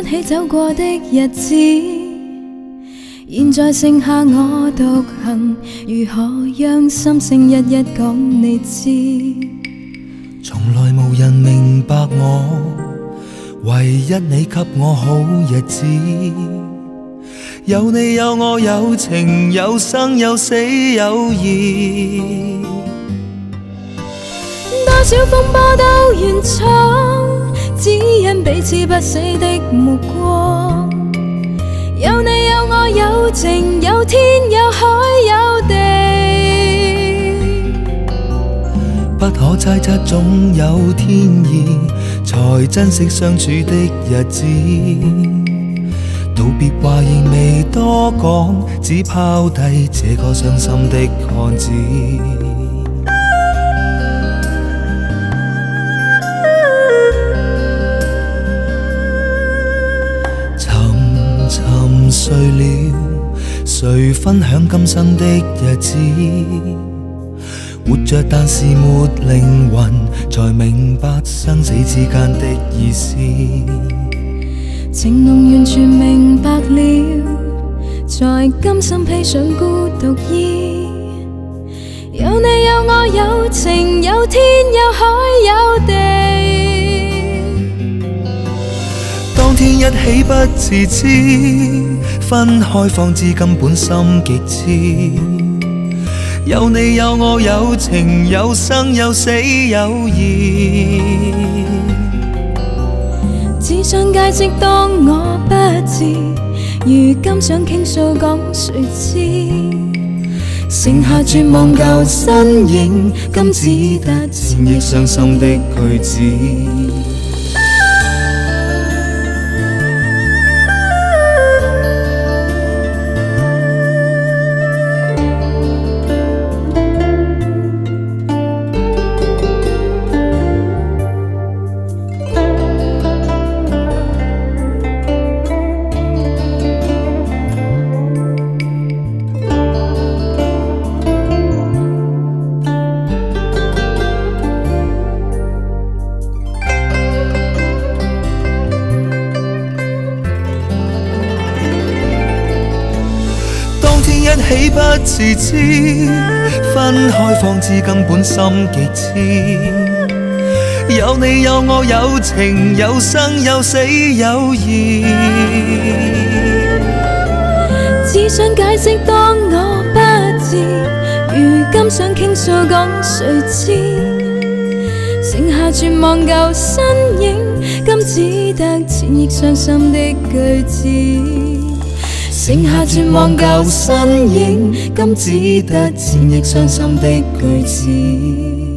起走過的日子，現在剩下我獨行，如何讓心聲一一講你知？ 從來無人明白我，唯一你給我好日子。有你有我有情有生有死有義， 多少風波都願闖，只因彼此不死的目光。有你有我有情有天有海有地， 不可猜測總有天意，才珍惜相處的日子。道別話仍未多講，只拋低這個傷心的漢子。沉睡了，誰分享今生的日子？活着但是沒靈魂，才明白生死之間的意思。 情濃完全明白了，在今生披上孤獨衣。有你有我有情有天有海有地， 當天一起不自知，分開方知根本心極痴。有你有我有情有生有死有義， 只想解釋當我不知，如今想傾訴講誰知？ 剩下絕望舊身影，今只得千億傷心的句子。一起不自知，分開方知根本心極痴。有你有我有情有生有死有義， 只想解釋當我不知，如今想傾訴講誰知？剩下絕望舊身影，今只得千億傷心的句子。 剩下絕望舊身影，今只得千億傷心的句子。